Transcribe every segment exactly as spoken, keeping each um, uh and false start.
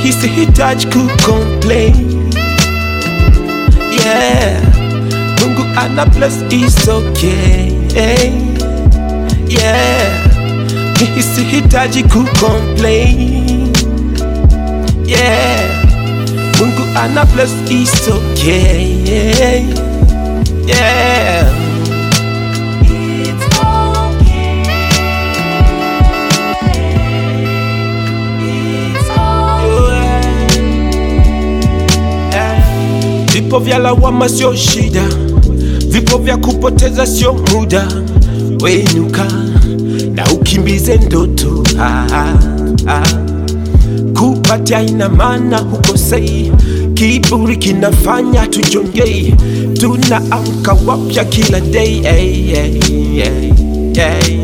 Mimi sihitaji kucomplain. Yeah, Mungu ana bless, it's okay. Yeah, mimi sihitaji kucomplain. Yeah, Mungu ana bless, it's okay. Yeah, It's okay. It's okay. vipo vya lawama sio shida, vipo vya kupoteza sio muda. Wenuka na ukimbize ndoto. ah, ah, ah. Kupatia ina maana hukosei, kiburi kinafanya tujongei. Tunaamka wapya kila day. Hey, hey, hey, hey.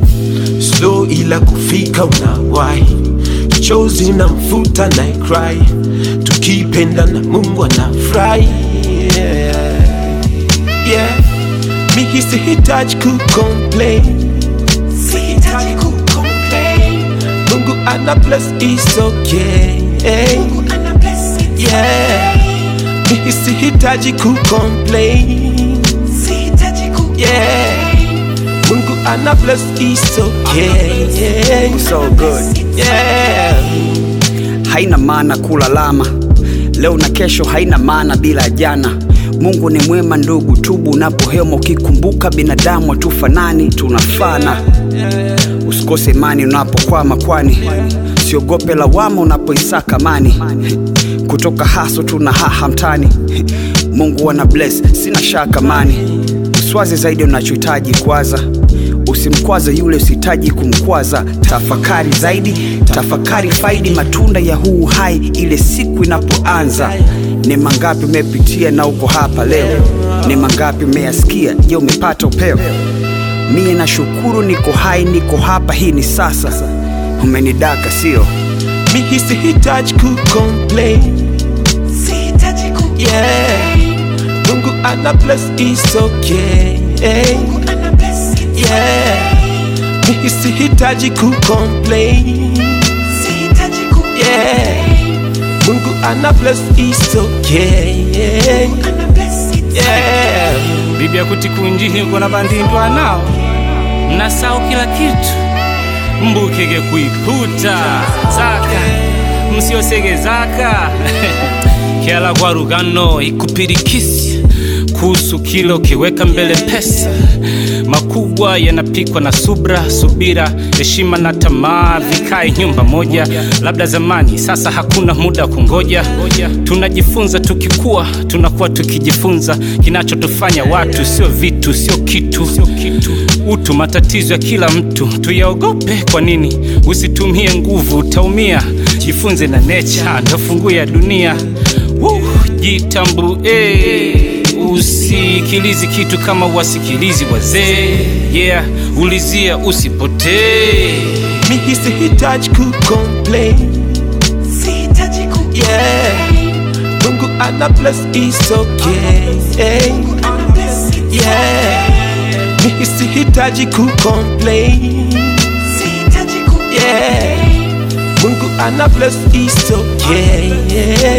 Slow ila kufika unawahi, chozi na mfuta na cry. Tukipenda na Mungu anafurahi. Yeah, yeah. Mimi sihitaji kucomplain. Sihitaji kucomplain. Mungu ana bless, it's okay. Mungu ana bless, it's Yeah, mimi sihitaji kucomplain. Sihitaji kucomplain. Yeah, Mungu ana bless, it's okay. So good. Yeah, Haina maana kulalama leo na kesho, haina maana bila jana. Mungu ni mwema ndugu, tubu unapohema, ukikumbuka binadamu hatufanani, tunafana. Usikose imani unapokwama, kwani siogope lawama unapoisaka mani. Kutoka haso tuna haha mtani, Mungu wana bless, sina shaka mani. Uswaze zaidi unachohitaji kwaza, usimkwaze yule usihitaji kumkwaza. Tafakari zaidi, tafakari faidi matunda ya huu hai ile siku inapoanza. Ni mangapi umepitia na uko hapa leo? Ni mangapi umeyasikia? Je, umepata upeo? Mie na shukuru niko hai, niko hapa, hii ni sasa. Umenidaka sio? mimi sihitaji kucomplain. Sihitaji kucomplain. Yeah, Mungu ana bless, it's okay. Mungu ana bless, it's Yeah, mimi sihitaji kucomplain. Sihitaji kucomplain. Yeah, Mungu ana bless, it's okay. Mungu ana bless, it's Yeah, Biblia kutikunjihi kuna bandindwa nao mnasao kila kitu mbukege kuiputa zaka msiosege zaka kiala kwa rugano ikupirikisi kuhusu kilo kiweka mbele pesa. Makubwa yanapikwa na subra, subira, heshima na tamaa vikae nyumba moja. Labda zamani, sasa hakuna muda kungoja. Tunajifunza tukikua, tunakuwa tukijifunza. Kinachotufanya watu sio vitu, sio kitu. Utu matatizo ya kila mtu, tuyaogope kwa nini? Usitumie nguvu, utaumia. Jifunze na nature, ndo funguo ya dunia. Woo, jitambue. Usikilizi kitu kama wasikilizi wazee. Yeah, ulizia usipotee. mimi sihitaji kucomplain. Sihitaji kucomplain. Yeah, Mungu ana bless, it's okay. Mungu ana bless, it's Yeah, mimi sihitaji kucomplain. Sihitaji kucomplain. Yeah, Mungu ana bless, it's okay.